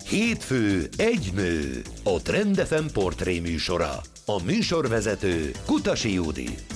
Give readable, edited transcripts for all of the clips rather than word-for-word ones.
Hétfő egy nő, a Trend FM portré műsora. A műsorvezető Kutasi Judit.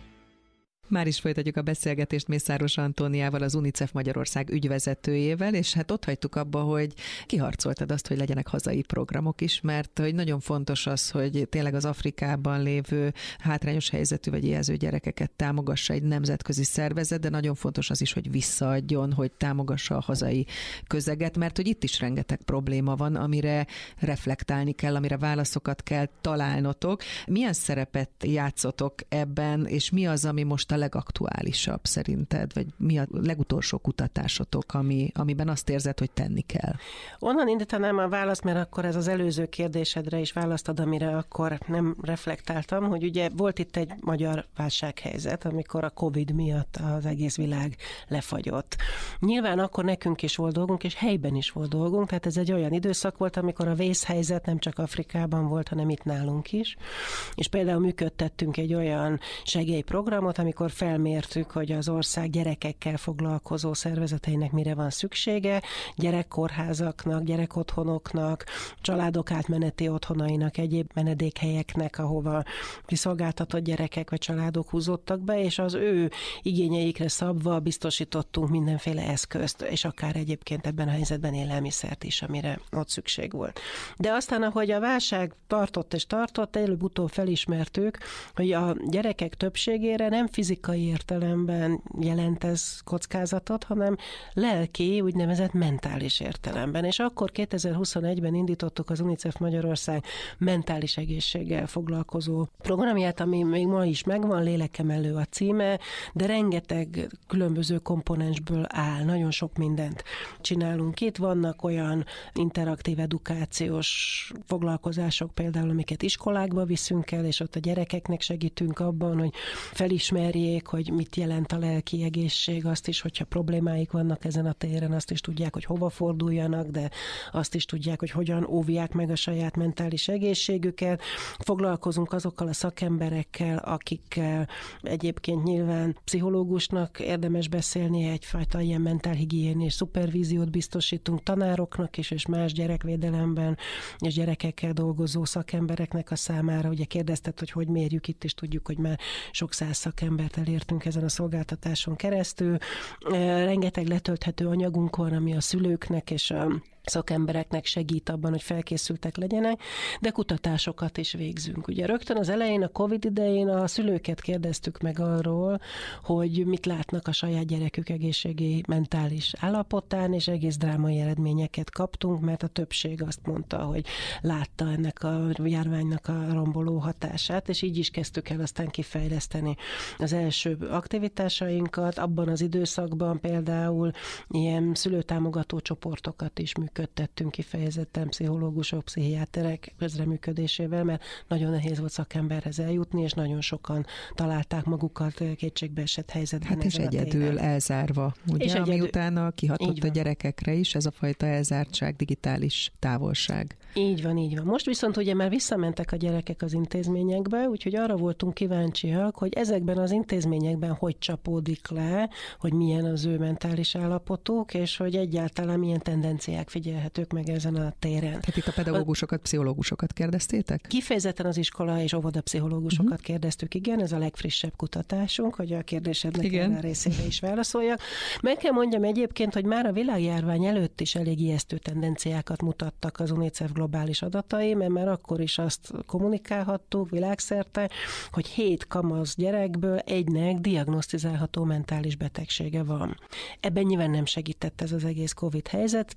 Már is folytatjuk a beszélgetést Mészáros Antóniával, az UNICEF Magyarország ügyvezetőjével, és hát ott hagytuk abba, hogy kiharcoltad azt, hogy legyenek hazai programok is, mert hogy nagyon fontos az, hogy tényleg az Afrikában lévő hátrányos helyzetű vagy éhező gyerekeket támogassa egy nemzetközi szervezet, de nagyon fontos az is, hogy visszaadjon, hogy támogassa a hazai közeget, mert hogy itt is rengeteg probléma van, amire reflektálni kell, amire válaszokat kell találnotok. Milyen szerepet játszotok ebben, és mi az, ami most a legaktuálisabb szerinted, vagy mi a legutolsó kutatásotok, amiben azt érzed, hogy tenni kell? Onnan indítanám a választ, mert akkor ez az előző kérdésedre is választad, amire akkor nem reflektáltam, hogy ugye volt itt egy magyar válsághelyzet, amikor a Covid miatt az egész világ lefagyott. Nyilván akkor nekünk is volt dolgunk, és helyben is volt dolgunk, tehát ez egy olyan időszak volt, amikor a vészhelyzet nem csak Afrikában volt, hanem itt nálunk is. És például működtettünk egy olyan segélyprogramot, amikor felmértük, hogy az ország gyerekekkel foglalkozó szervezeteinek mire van szüksége, gyerekkórházaknak, gyerekotthonoknak, családok átmeneti otthonainak, egyéb menedékhelyeknek, ahova kiszolgáltatott gyerekek vagy családok húzódtak be, és az ő igényeikre szabva biztosítottunk mindenféle eszközt, és akár egyébként ebben a helyzetben élelmiszert is, amire ott szükség volt. De aztán, ahogy a válság tartott, előbb-utóbb felismertük, hogy a gyerekek többségére nem fizikai értelemben jelent ez kockázatot, hanem lelki, úgynevezett mentális értelemben. És akkor 2021-ben indítottuk az UNICEF Magyarország mentális egészséggel foglalkozó programját, ami még ma is megvan, Lélekemelő a címe, de rengeteg különböző komponensből áll, nagyon sok mindent csinálunk itt. Vannak olyan interaktív edukációs foglalkozások például, amiket iskolákba viszünk el, és ott a gyerekeknek segítünk abban, hogy felismerjék, hogy mit jelent a lelki egészség, azt is, hogyha problémáik vannak ezen a téren, azt is tudják, hogy hova forduljanak, de azt is tudják, hogy hogyan óvják meg a saját mentális egészségüket. Foglalkozunk azokkal a szakemberekkel, akikkel egyébként nyilván pszichológusnak érdemes beszélni, egyfajta ilyen mentálhigiénés szupervíziót biztosítunk tanároknak is, és más gyerekvédelemben és gyerekekkel dolgozó szakembereknek a számára. Ugye kérdezted, hogy mérjük, itt is tudjuk, hogy már sok száz szakembert elértünk ezen a szolgáltatáson keresztül. Rengeteg letölthető anyagunk van, ami a szülőknek és a szakembereknek segít abban, hogy felkészültek legyenek, de kutatásokat is végzünk. Ugye rögtön az elején, a Covid idején a szülőket kérdeztük meg arról, hogy mit látnak a saját gyerekük egészségi mentális állapotán, és egész drámai eredményeket kaptunk, mert a többség azt mondta, hogy látta ennek a járványnak a romboló hatását, és így is kezdtük el aztán kifejleszteni az első aktivitásainkat. Abban az időszakban például ilyen szülőtámogató csoportokat is működtettünk kifejezetten pszichológusok, pszichiáterek közreműködésével, mert nagyon nehéz volt szakemberhez eljutni, és nagyon sokan találták magukat kétségbeesett helyzetben. Hát és egyedül elzárva, ugye, és ami utána kihatott a gyerekekre is, ez a fajta elzártság, digitális távolság. Így van. Most viszont ugye már visszamentek a gyerekek az intézményekbe, úgyhogy arra voltunk kíváncsiak, hogy ezekben az intézményekben hogy csapódik le, hogy milyen az ő mentális állapotuk, és hogy egyáltalán milyen tendenciák figyelhetők meg ezen a téren. Tehát itt a pedagógusokat, pszichológusokat kérdeztétek? Kifejezetten az iskola és óvodapszichológusokat kérdeztük, igen, ez a legfrissebb kutatásunk, hogy a kérdésednek erre a részére is válaszoljak. Meg kell mondjam egyébként, hogy már a világjárvány előtt is elég ijesztő tendenciákat mutattak az UNICEF globális adatai, mert már akkor is azt kommunikálhattuk világszerte, hogy 7 kamasz gyerekből egynek diagnosztizálható mentális betegsége van. Ebben nyilván nem segített ez az egész Covid helyzet.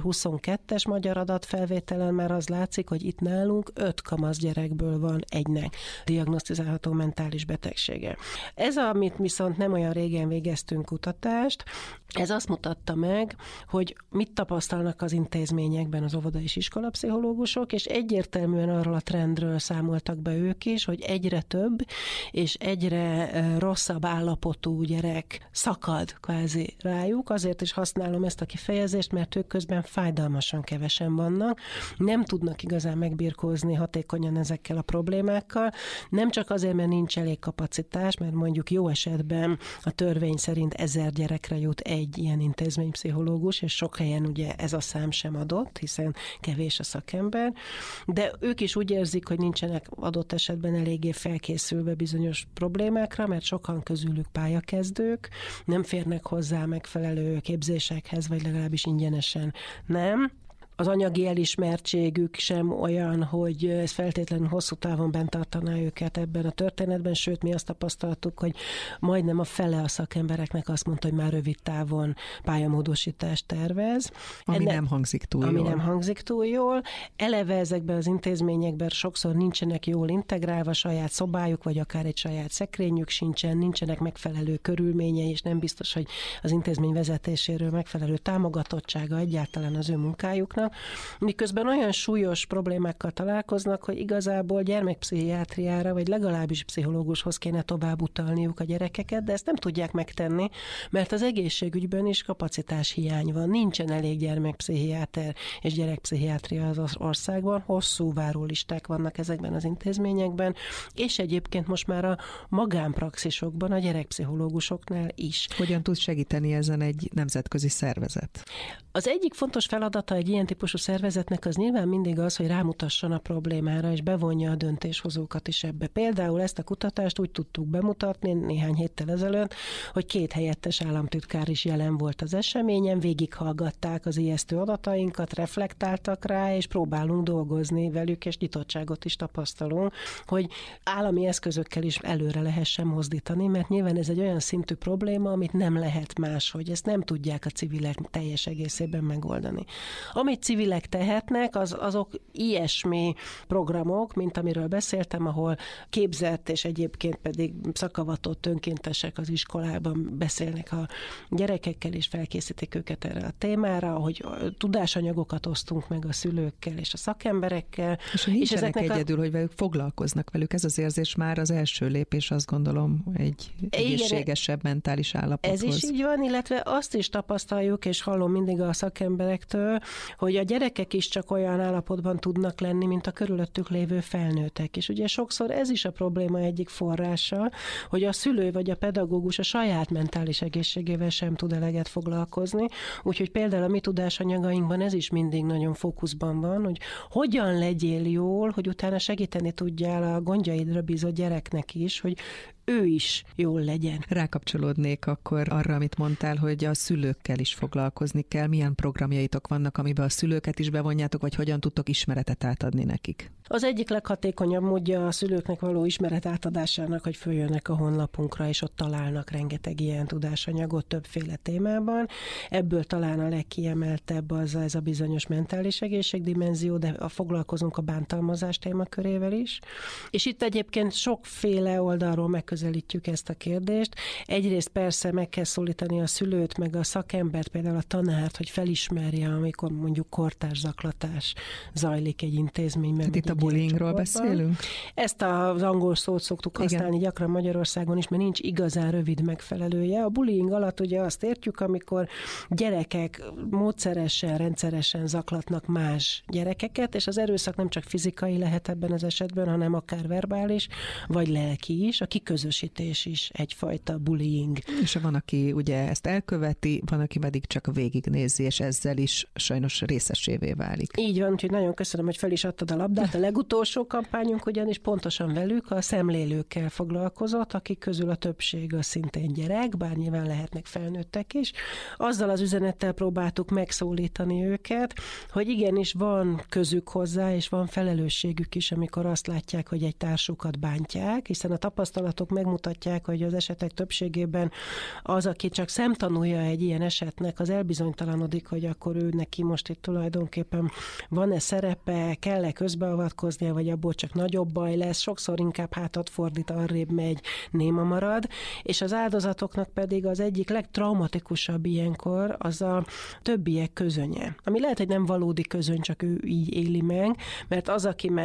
2022-es magyar adatfelvételen már az látszik, hogy itt nálunk 5 kamasz gyerekből van egynek diagnosztizálható mentális betegsége. Ez, amit viszont nem olyan régen végeztünk kutatást, ez azt mutatta meg, hogy mit tapasztalnak az intézményekben az óvoda és iskolapszichológusok, és egyértelműen arról a trendről számoltak be ők is, hogy egyre több és egyre rosszabb állapotú gyerek szakad kvázi rájuk. Azért is használom ezt a kifejezést, mert ők közben fájdalmasan kevesen vannak, nem tudnak igazán megbirkózni hatékonyan ezekkel a problémákkal, nem csak azért, mert nincs elég kapacitás, mert mondjuk jó esetben a törvény szerint 1000 gyerekre jut egy ilyen intézménypszichológus, és sok helyen ugye ez a szám sem adott, hiszen kevés a szakember, de ők is úgy érzik, hogy nincsenek adott esetben eléggé felkészülve bizonyos problémákra, mert sokan közülük pályakezdők, nem férnek hozzá megfelelő képzésekhez, vagy legalábbis ingyenesen nem. Az anyagi elismertségük sem olyan, hogy ez feltétlenül hosszú távon bent tartaná őket ebben a történetben, sőt, mi azt tapasztaltuk, hogy majdnem a fele a szakembereknek azt mondta, hogy már rövid távon pályamódosítást tervez. Ami nem hangzik túl jól. Ami nem hangzik túl jól. Eleve ezekben az intézményekben sokszor nincsenek jól integrálva, saját szobájuk, vagy akár egy saját szekrényük sincsen, nincsenek megfelelő körülményei, és nem biztos, hogy az intézmény vezetéséről megfelelő támogatottsága egyáltalán az ő munkájuknak. Miközben olyan súlyos problémákkal találkoznak, hogy igazából gyermekpszichiátriára, vagy legalábbis pszichológushoz kéne tovább utalniuk a gyerekeket, de ezt nem tudják megtenni, mert az egészségügyben is kapacitás hiány van. Nincsen elég gyermekpszichiáter és gyerekpszichiátria az országban, hosszú várólisták vannak ezekben az intézményekben, és egyébként most már a magánpraxisokban, a gyerekpszichológusoknál is. Hogyan tud segíteni ezen egy nemzetközi szervezet? Az egyik fontos feladata egy ilyen típusú szervezetnek az nyilván mindig az, hogy rámutasson a problémára, és bevonja a döntéshozókat is ebbe. Például ezt a kutatást úgy tudtuk bemutatni néhány héttel ezelőtt, hogy 2 helyettes államtitkár is jelen volt az eseményen, végighallgatták az ijesztő adatainkat, reflektáltak rá, és próbálunk dolgozni velük, és nyitottságot is tapasztalunk, hogy állami eszközökkel is előre lehessen mozdítani, mert nyilván ez egy olyan szintű probléma, amit nem lehet máshogy. Ezt nem tudják a civilek teljes egészében megoldani. Amit civilek tehetnek, azok ilyesmi programok, mint amiről beszéltem, ahol képzett és egyébként pedig szakavatott önkéntesek az iskolában beszélnek a gyerekekkel, és felkészítik őket erre a témára, hogy tudásanyagokat osztunk meg a szülőkkel és a szakemberekkel. És nincsenek egyedül, hogy velük foglalkoznak velük. Ez az érzés már az első lépés, azt gondolom, egy egészségesebb mentális állapothoz. Ez is így van, illetve azt is tapasztaljuk, és hallom mindig a szakemberektől, hogy a gyerekek is csak olyan állapotban tudnak lenni, mint a körülöttük lévő felnőttek. És ugye sokszor ez is a probléma egyik forrása, hogy a szülő vagy a pedagógus a saját mentális egészségével sem tud eleget foglalkozni. Úgyhogy például a mi tudásanyagainkban ez is mindig nagyon fókuszban van, hogy hogyan legyél jól, hogy utána segíteni tudjál a gondjaidra bízott gyereknek is, hogy ő is jól legyen. Rákapcsolódnék akkor arra, amit mondtál, hogy a szülőkkel is foglalkozni kell. Milyen programjaitok vannak, amiben a szülőket is bevonjátok, vagy hogyan tudtok ismeretet átadni nekik? Az egyik leghatékonyabb módja a szülőknek való ismeret átadásának, hogy följönnek a honlapunkra, és ott találnak rengeteg ilyen tudásanyagot többféle témában. Ebből talán a legkiemeltebb az ez a bizonyos mentális egészségdimenzió, de foglalkozunk a bántalmazás témakörével is. És itt egyébként sokféle oldalról megközelítjük ezt a kérdést. Egyrészt persze meg kell szólítani a szülőt, meg a szakembert, például a tanárt, hogy felismerje, amikor mondjuk kortárs zaklatás zajlik egy intézményben. Itt a bullyingról beszélünk? Ezt az angol szót szoktuk használni gyakran Magyarországon is, mert nincs igazán rövid megfelelője. A bullying alatt ugye azt értjük, amikor gyerekek módszeresen, rendszeresen zaklatnak más gyerekeket, és az erőszak nem csak fizikai lehet ebben az esetben, hanem akár verbális, vagy lelki is. A kiközösítés is egyfajta bullying. És van, aki ugye ezt elköveti, van, aki pedig csak végignézi, és ezzel is sajnos részesévé válik. Így van, úgyhogy nagyon köszönöm, hogy fel is adtad a labdát. A legutolsó kampányunk ugyanis pontosan velük, a szemlélőkkel foglalkozott, akik közül a többség az szintén gyerek, bár nyilván lehetnek felnőttek is. Azzal az üzenettel próbáltuk megszólítani őket, hogy igenis van közük hozzá, és van felelősségük is, amikor azt látják, hogy egy társukat bántják, hiszen a tapasztalatok megmutatják, hogy az esetek többségében az, aki csak szemtanúja egy ilyen esetnek, az elbizonytalanodik, hogy akkor ő neki most itt tulajdonképpen van-e szerepe, kell-e közbeavatkoznia, vagy abból csak nagyobb baj lesz, sokszor inkább hátat fordít, arrébb megy, néma marad, és az áldozatoknak pedig az egyik legtraumatikusabb ilyenkor az a többiek közönye. Ami lehet, hogy nem valódi közöny, csak ő így éli meg, mert az, aki meg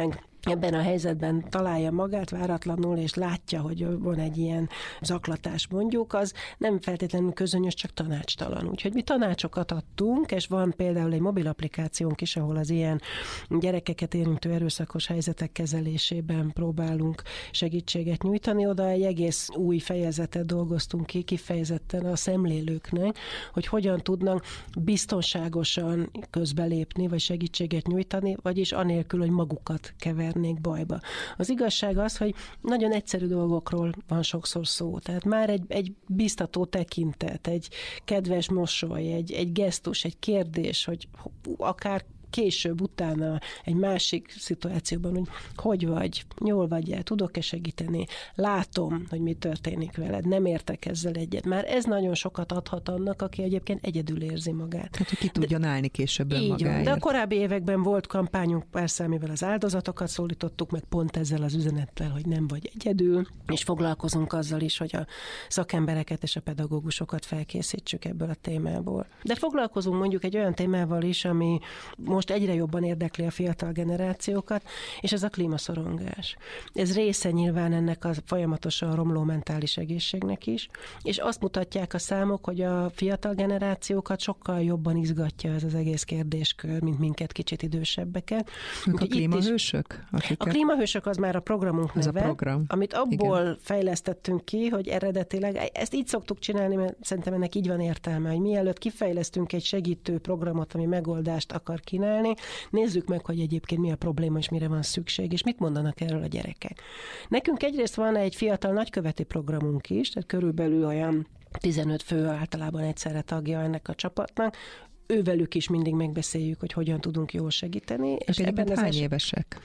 ebben a helyzetben találja magát váratlanul, és látja, hogy van egy ilyen zaklatás mondjuk, az nem feltétlenül közönyös, csak tanácstalan. Úgyhogy mi tanácsokat adtunk, és van például egy mobil applikációnk is, ahol az ilyen gyerekeket érintő erőszakos helyzetek kezelésében próbálunk segítséget nyújtani. Oda egy egész új fejezetet dolgoztunk ki, kifejezetten a szemlélőknek, hogy hogyan tudnak biztonságosan közbelépni, vagy segítséget nyújtani, vagyis anélkül, hogy magukat kevernék bajba. Az igazság az, hogy nagyon egyszerű dolgokról van sokszor szó. Tehát már egy biztató tekintet, egy kedves mosoly, egy gesztus, egy kérdés, hogy akár később, utána egy másik szituációban, hogy vagy, jól vagy-e, tudok-e segíteni, látom, hogy mi történik veled, nem értek ezzel egyet. Már ez nagyon sokat adhat annak, aki egyébként egyedül érzi magát. Tehát, hogy ki tudjon állni később önmagáért. De a korábbi években volt kampányunk, persze, amivel az áldozatokat szólítottuk meg pont ezzel az üzenettel, hogy nem vagy egyedül, és foglalkozunk azzal is, hogy a szakembereket és a pedagógusokat felkészítsük ebből a témából. De foglalkozunk mondjuk egy olyan témával is, ami most egyre jobban érdekli a fiatal generációkat, és ez a klímaszorongás. Ez része nyilván ennek a folyamatosan romló mentális egészségnek is, és azt mutatják a számok, hogy a fiatal generációkat sokkal jobban izgatja ez az egész kérdéskör, mint minket kicsit idősebbeket. A klímahősök? A klímahősök az már a programunk neve, a program. Amit abból fejlesztettünk ki, hogy eredetileg, ezt így szoktuk csinálni, mert szerintem ennek így van értelme, hogy mielőtt kifejlesztünk egy segítő programot, ami megoldást akar kínálni, nézzük meg, hogy egyébként mi a probléma, és mire van szükség, és mit mondanak erről a gyerekek. Nekünk egyrészt van egy fiatal nagyköveti programunk is, tehát körülbelül olyan 15 fő általában egyszerre tagja ennek a csapatnak. Ővelük is mindig megbeszéljük, hogy hogyan tudunk jól segíteni. És ebben hány évesek?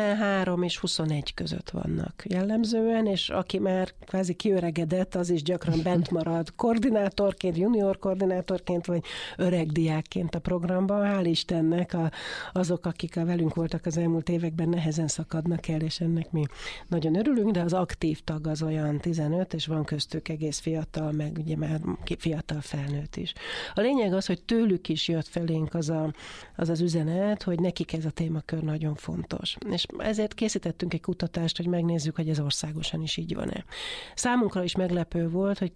13 és 21 között vannak jellemzően, és aki már kvázi kiöregedett, az is gyakran bent marad koordinátorként, junior koordinátorként, vagy öreg diákként a programban. Hál' Istennek azok, akik velünk voltak az elmúlt években, nehezen szakadnak el, és ennek mi nagyon örülünk, de az aktív tag az olyan 15, és van köztük egész fiatal, meg ugye már fiatal felnőtt is. A lényeg az, hogy tőlük is jött felénk az üzenet, hogy nekik ez a témakör nagyon fontos. És ezért készítettünk egy kutatást, hogy megnézzük, hogy ez országosan is így van-e. Számunkra is meglepő volt, hogy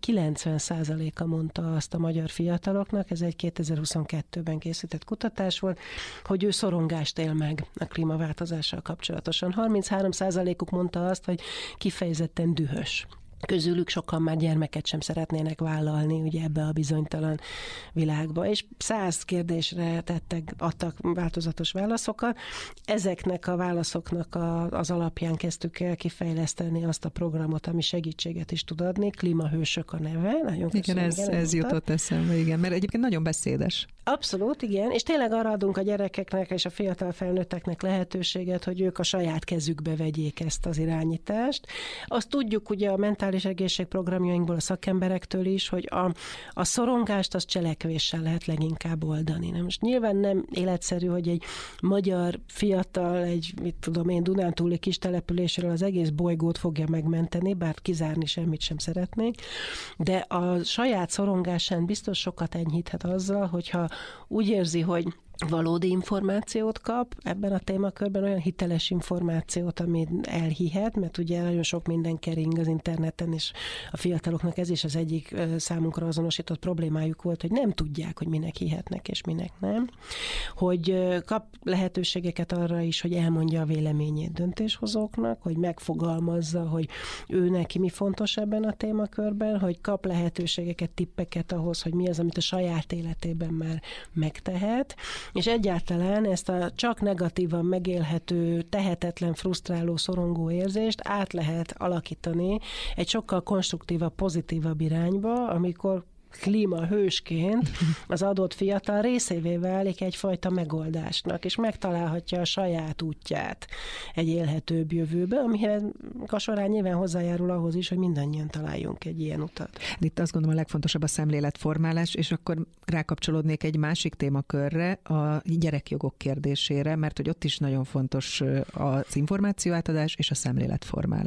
90%-a mondta azt a magyar fiataloknak, ez egy 2022-ben készített kutatás volt, hogy ő szorongást él meg a klímaváltozással kapcsolatosan. 33%-uk mondta azt, hogy kifejezetten dühös. Közülük sokan már gyermeket sem szeretnének vállalni ugye ebbe a bizonytalan világba, és 100 kérdésre adtak változatos válaszokat. Ezeknek a válaszoknak az alapján kezdtük el kifejleszteni azt a programot, ami segítséget is tud adni. Klímahősök a neve. Nagyon köszönöm, igen, ez jutott eszembe, igen, mert egyébként nagyon beszédes. Abszolút, igen, és tényleg arra adunk a gyerekeknek és a fiatal felnőtteknek lehetőséget, hogy ők a saját kezükbe vegyék ezt az irányítást. Azt tudjuk ugye a mentális egészségprogramjainkból, a szakemberektől is, hogy a szorongást az cselekvéssel lehet leginkább oldani. Na most nyilván nem életszerű, hogy egy magyar fiatal, egy dunántúli kis településről az egész bolygót fogja megmenteni, bár kizárni semmit sem szeretnék, de a saját szorongásán biztos sokat enyhíthet azzal, hogyha úgy érzi, hogy valódi információt kap ebben a témakörben, olyan hiteles információt, amit elhihet, mert ugye nagyon sok minden kering az interneten, és a fiataloknak ez is az egyik számunkra azonosított problémájuk volt, hogy nem tudják, hogy minek hihetnek, és minek nem. Hogy kap lehetőségeket arra is, hogy elmondja a véleményét döntéshozóknak, hogy megfogalmazza, hogy ő neki mi fontos ebben a témakörben, hogy kap lehetőségeket, tippeket ahhoz, hogy mi az, amit a saját életében már megtehet, és egyáltalán ezt a csak negatívan megélhető, tehetetlen, frusztráló, szorongó érzést át lehet alakítani egy sokkal konstruktívabb, pozitívabb irányba, amikor klímahősként az adott fiatal részévé válik egyfajta megoldásnak, és megtalálhatja a saját útját egy élhetőbb jövőbe, amihez a során nyilván hozzájárul ahhoz is, hogy mindannyian találjunk egy ilyen utat. Itt azt gondolom a legfontosabb a szemléletformálás, és akkor rákapcsolódnék egy másik témakörre, a gyerekjogok kérdésére, mert hogy ott is nagyon fontos az információátadás és a szemléletformálás.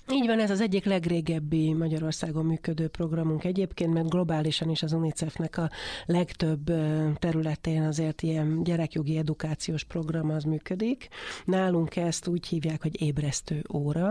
Így van, ez az egyik legrégebbi Magyarországon működő programunk egyébként, mert globálisan is az UNICEF-nek a legtöbb területén azért ilyen gyerekjogi edukációs program az működik. Nálunk ezt úgy hívják, hogy ébresztő óra,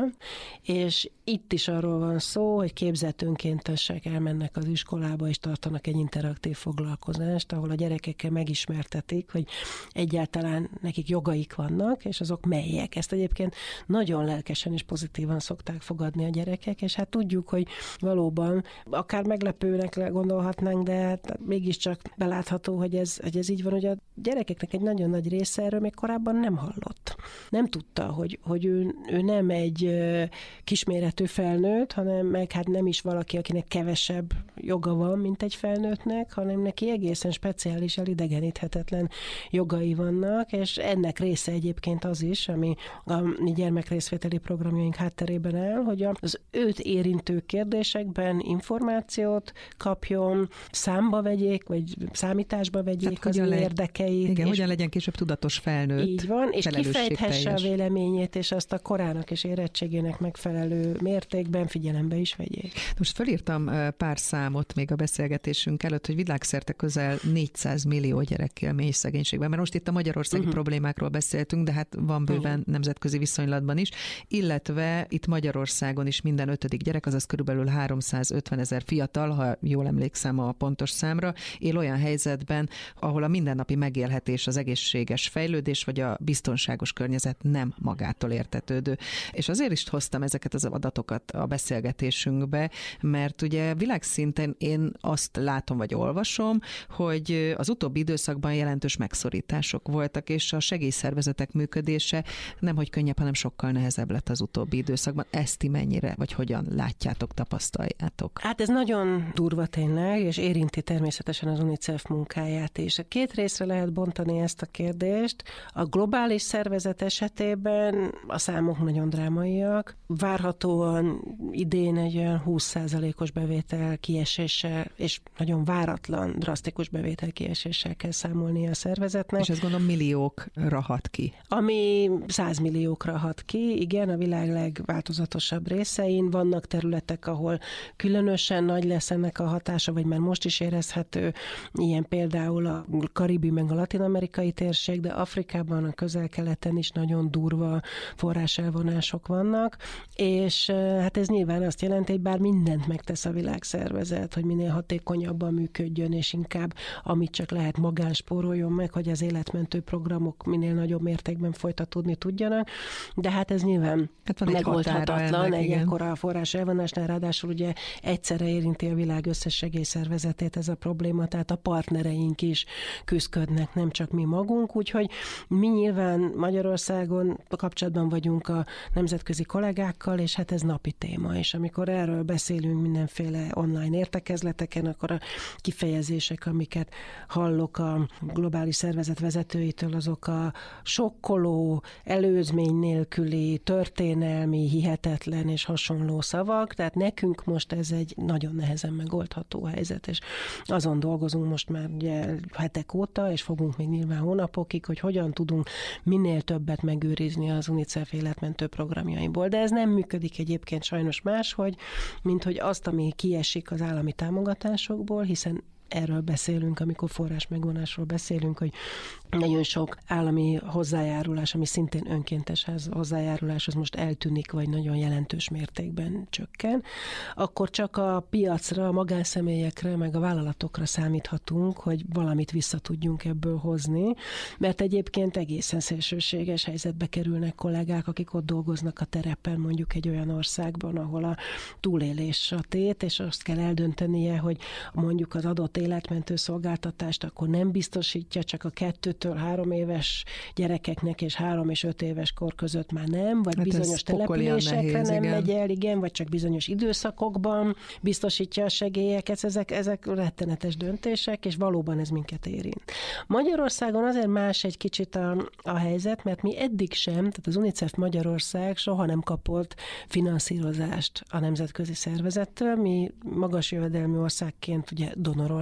és itt is arról van szó, hogy képzett önkéntesek elmennek az iskolába, és tartanak egy interaktív foglalkozást, ahol a gyerekekkel megismertetik, hogy egyáltalán nekik jogaik vannak, és azok melyek. Ezt egyébként nagyon lelkesen és pozitívan szokták fogadni a gyerekek, és hát tudjuk, hogy valóban akár meglepőnek gondolhatnánk, de hát mégiscsak belátható, hogy ez így van, hogy a gyerekeknek egy nagyon nagy része erről még korábban nem hallott. Nem tudta, hogy ő nem egy kisméretű felnőtt, hanem meg hát nem is valaki, akinek kevesebb joga van, mint egy felnőttnek, hanem neki egészen speciális, elidegeníthetetlen jogai vannak, és ennek része egyébként az is, ami a mi gyermekrészvételi programjaink hátterében áll, hogy az őt érintő kérdésekben információt kapjon, számba vegyék, vagy számításba vegyék az érdekeit. Igen, hogyan legyen később tudatos felnőtt. Így van, és kifejthesse a véleményét, és azt a korának és érettségének megfelelő mértékben figyelembe is vegyék. Most felírtam pár számot még a beszélgetésünk előtt, hogy világszerte közel 400 millió gyerek él mély szegénységben, mert most itt a magyarországi problémákról beszéltünk, de hát van bőven nemzetközi viszonylatban is, illetve itt Magyarországon is minden 5. gyerek, azaz körülbelül 350 000 fiatal, ha jól emlékszem a pontos számra, él olyan helyzetben, ahol a mindennapi megélhetés, az egészséges fejlődés vagy a biztonságos környezet nem magától értetődő. És azért is hoztam ezeket az adatokat a beszélgetésünkbe, mert ugye világszinten én azt látom vagy olvasom, hogy az utóbbi időszakban jelentős megszorítások voltak, és a segélyszervezetek működése nemhogy könnyebb, hanem sokkal nehezebb lett az utóbbi időszakban. Ezt ti mennyire, vagy hogyan látjátok, tapasztaljátok? Hát ez nagyon durva tényleg, és érinti természetesen az UNICEF munkáját is. A két részre lehet bontani ezt a kérdést. A globális szervezet esetében a számok nagyon drámaiak. Várhatóan idén egy olyan 20%-os bevétel kieséssel, és nagyon váratlan, drasztikus bevétel kieséssel kell számolnia a szervezetnek. És ezt gondolom milliókra hat ki. Ami 100 milliókra hat ki, igen, a világ legváltozatosabb részein. Vannak területek, ahol különösen nagy lesz ennek a hatása, vagy már most is érezhető, ilyen például a karibi meg a latin-amerikai térség, de Afrikában, a Közel-Keleten is nagyon durva forráselvonások vannak, és hát ez nyilván azt jelenti, hogy bár mindent megtesz a világszervezet, hogy minél hatékonyabban működjön, és inkább amit csak lehet magánspóroljon meg, hogy az életmentő programok minél nagyobb mértékben folytatódni tudjanak, de hát ez nyilván megoldhatatlan egy ekkora forrás elvonásnál, ráadásul ugye egyszerre érinti a világ összes segélyszervezetét ez a probléma, tehát a partnereink is küzdködnek, nem csak mi magunk, úgyhogy mi nyilván Magyarországon kapcsolatban vagyunk a nemzetközi kollégákkal, és hát ez napi téma, és amikor erről beszélünk mindenféle online értekezleteken, akkor a kifejezések, amiket hallok a globális szervezet vezetőitől, azok a sokkoló, előzmény nélküli, történelmi, hihetetlen és hasonló szavak, tehát nekünk most ez egy nagyon nehezen megoldható helyzet, és azon dolgozunk most már ugye hetek óta, és fogunk még nyilván hónapokig, hogy hogyan tudunk minél többet megőrizni az UNICEF életmentő programjaiból. De ez nem működik egyébként sajnos máshogy, mint hogy azt, ami kiesik az állami támogatásokból, hiszen erről beszélünk, amikor forrás megvonásról beszélünk, hogy nagyon sok állami hozzájárulás, ami szintén önkéntes hozzájárulás, az most eltűnik, vagy nagyon jelentős mértékben csökken, akkor csak a piacra, a magánszemélyekre, meg a vállalatokra számíthatunk, hogy valamit vissza tudjunk ebből hozni, mert egyébként egészen szélsőséges helyzetbe kerülnek kollégák, akik ott dolgoznak a terepen, mondjuk egy olyan országban, ahol a túlélés a tét, és azt kell eldöntenie, hogy mondjuk az adott életmentő szolgáltatást akkor nem biztosítja, csak a 2-3 éves gyerekeknek és 3 és 5 éves kor között már nem, vagy hát bizonyos településekre nehéz, nem megy el, igen, vagy csak bizonyos időszakokban biztosítja a segélyeket, ezek rettenetes döntések, és valóban ez minket érint. Magyarországon azért más egy kicsit a helyzet, mert mi eddig sem, tehát az UNICEF Magyarország soha nem kapott finanszírozást a nemzetközi szervezettől, mi magas jövedelmű országként ugye donorország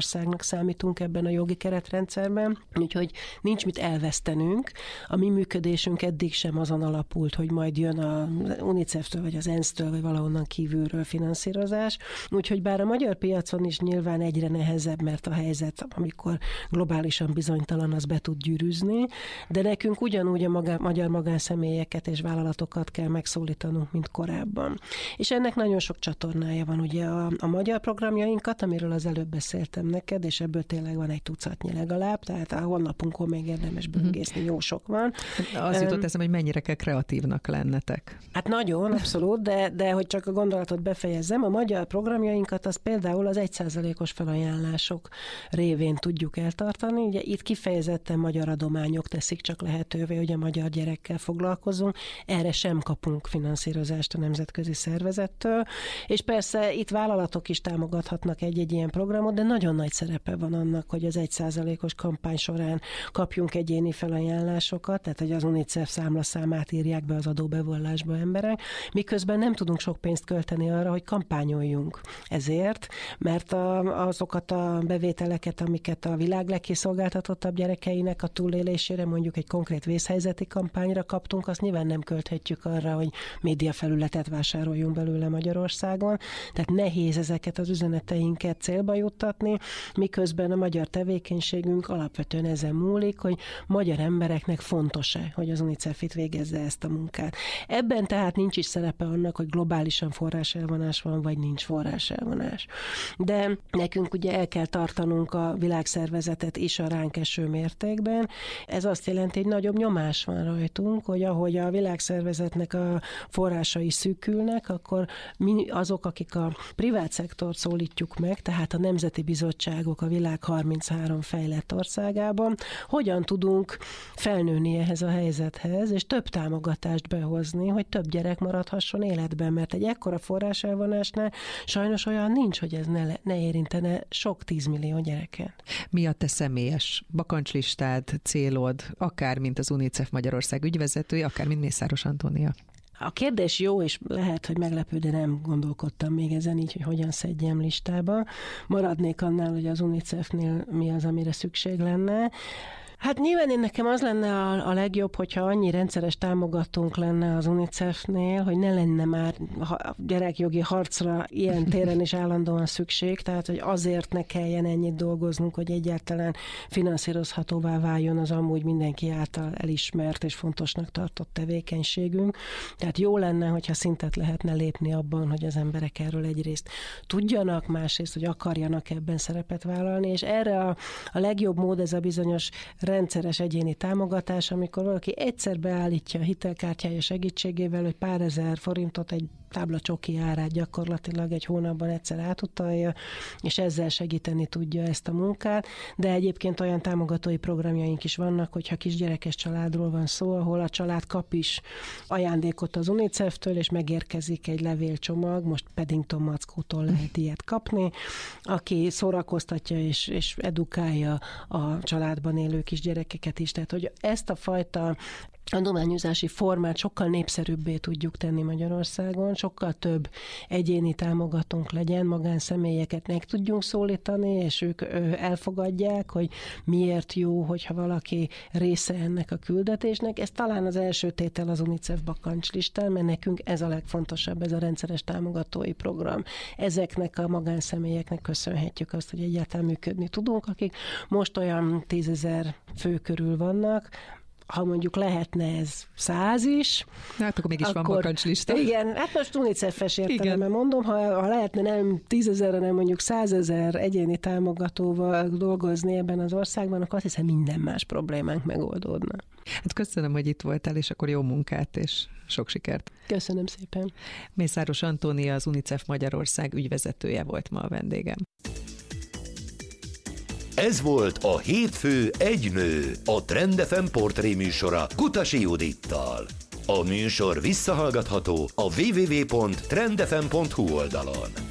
országnak számítunk ebben a jogi keretrendszerben, úgyhogy nincs mit elvesztenünk. A mi működésünk eddig sem azon alapult, hogy majd jön a UNICEF-től, vagy az ENSZ-től, vagy valahonnan kívülről finanszírozás. Úgyhogy bár a magyar piacon is nyilván egyre nehezebb, mert a helyzet, amikor globálisan bizonytalan, az be tud gyűrűzni, de nekünk ugyanúgy a magyar magánszemélyeket és vállalatokat kell megszólítanunk, mint korábban. És ennek nagyon sok csatornája van, ugye a magyar programjainkat, amiről az előbb beszéltem neked, és ebből tényleg van egy tucatnyi legalább, tehát a honlapunkon még érdemes böngészni, jó sok van. Az jutott eszem, hogy mennyire kell kreatívnak lennetek. Hát nagyon, abszolút, de hogy csak a gondolatot befejezzem, a magyar programjainkat az például az 1%-os felajánlások révén tudjuk eltartani. Ugye itt kifejezetten magyar adományok teszik csak lehetővé, hogy a magyar gyerekkel foglalkozunk. Erre sem kapunk finanszírozást a nemzetközi szervezettől, és persze itt vállalatok is támogathatnak egy-egy ilyen programot, de nagyon nagy szerepe van annak, hogy az 1%-os kampány során kapjunk egyéni felajánlásokat, tehát hogy az UNICEF számlaszámát írják be az adóbevallásba emberek, miközben nem tudunk sok pénzt költeni arra, hogy kampányoljunk. Ezért, mert azokat a bevételeket, amiket a világ legkiszolgáltatottabb gyerekeinek a túlélésére, mondjuk egy konkrét vészhelyzeti kampányra kaptunk, azt nyilván nem költhetjük arra, hogy médiafelületet vásároljunk belőle Magyarországon. Tehát nehéz ezeket az üzeneteinket célba juttatni, miközben a magyar tevékenységünk alapvetően ezen múlik, hogy magyar embereknek fontos-e, hogy az UNICEF itt végezze ezt a munkát. Ebben tehát nincs is szerepe annak, hogy globálisan forráselvonás van, vagy nincs forráselvonás. De nekünk ugye el kell tartanunk a világszervezetet is a ránk eső mértékben. Ez azt jelenti, hogy nagyobb nyomás van rajtunk, hogy ahogy a világszervezetnek a forrásai szűkülnek, akkor mi azok, akik a privát szektort szólítjuk meg, tehát a nemzeti bizottságok a világ 33 fejlett országában, hogyan tudunk felnőni ehhez a helyzethez, és több támogatást behozni, hogy több gyerek maradhasson életben, mert egy ekkora forráselvonásnál sajnos olyan nincs, hogy ez ne érintene sok 10 millió gyereket. Mi a te személyes bakancslistád, célod, akár mint az UNICEF Magyarország ügyvezetője, akár mint Mészáros Antónia? A kérdés jó, és lehet, hogy meglepő, de nem gondolkodtam még ezen így, hogy hogyan szedjem listába. Maradnék annál, hogy az UNICEF-nél mi az, amire szükség lenne. Hát nyilván nekem az lenne a legjobb, hogyha annyi rendszeres támogatónk lenne az UNICEF-nél, hogy ne lenne már gyerekjogi harcra ilyen téren is állandóan szükség, tehát hogy azért ne kelljen ennyit dolgoznunk, hogy egyáltalán finanszírozhatóvá váljon az amúgy mindenki által elismert és fontosnak tartott tevékenységünk. Tehát jó lenne, hogyha szintet lehetne lépni abban, hogy az emberek erről egyrészt tudjanak, másrészt, hogy akarjanak ebben szerepet vállalni, és erre a legjobb mód ez a bizonyos rendszeres egyéni támogatás, amikor valaki egyszer beállítja a hitelkártyája segítségével, hogy pár ezer forintot, egy tábla csoki árát gyakorlatilag egy hónapban egyszer átutalja, és ezzel segíteni tudja ezt a munkát, de egyébként olyan támogatói programjaink is vannak, hogyha kisgyerekes családról van szó, ahol a család kap is ajándékot az UNICEF-től, és megérkezik egy levélcsomag, most Paddington Mackótól lehet ilyet kapni, aki szórakoztatja és edukálja a családban élő kisgyerekeket is. Tehát, hogy ezt a fajta adományozási formát sokkal népszerűbbé tudjuk tenni Magyarországon, sokkal több egyéni támogatónk legyen, magánszemélyeket meg tudjunk szólítani, és ők elfogadják, hogy miért jó, hogyha valaki része ennek a küldetésnek. Ez talán az első tétel az UNICEF bakancslistán, mert nekünk ez a legfontosabb, ez a rendszeres támogatói program. Ezeknek a magánszemélyeknek köszönhetjük azt, hogy egyáltalán működni tudunk, akik most olyan 10 000 fő körül vannak. Ha mondjuk lehetne ez 100 is. Hát akkor mégis van bakancslista. Igen, hát most UNICEF-es értelemben mondom, ha lehetne nem 10 000, hanem mondjuk 100 000 egyéni támogatóval dolgozni ebben az országban, akkor azt hiszem minden más problémánk megoldódna. Hát köszönöm, hogy itt voltál, és akkor jó munkát, és sok sikert. Köszönöm szépen. Mészáros Antónia, az UNICEF Magyarország ügyvezetője volt ma a vendégem. Ez volt a Hétfő egy nő, a Trend FM portré műsora Kutasi Judittal. A műsor visszahallgatható a www.trendfm.hu oldalon.